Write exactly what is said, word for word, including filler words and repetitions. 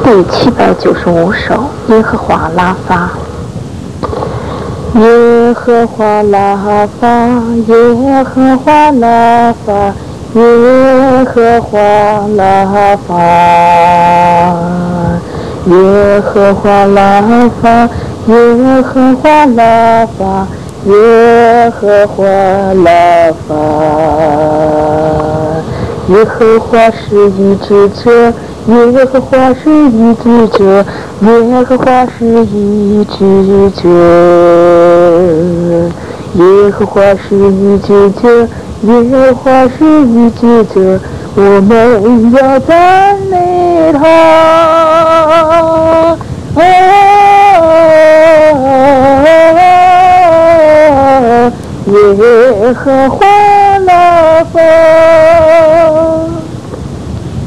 第七百九十五首耶和华拉法。耶和华拉法，耶和华拉法，耶和华拉法，耶和华拉法，耶和华拉法，耶和华拉法。耶和华是医治者，耶和华是医治者，耶和华是医治者，耶和华是医治者，耶和华是医治者，我们要赞美他。啊耶和华拉法。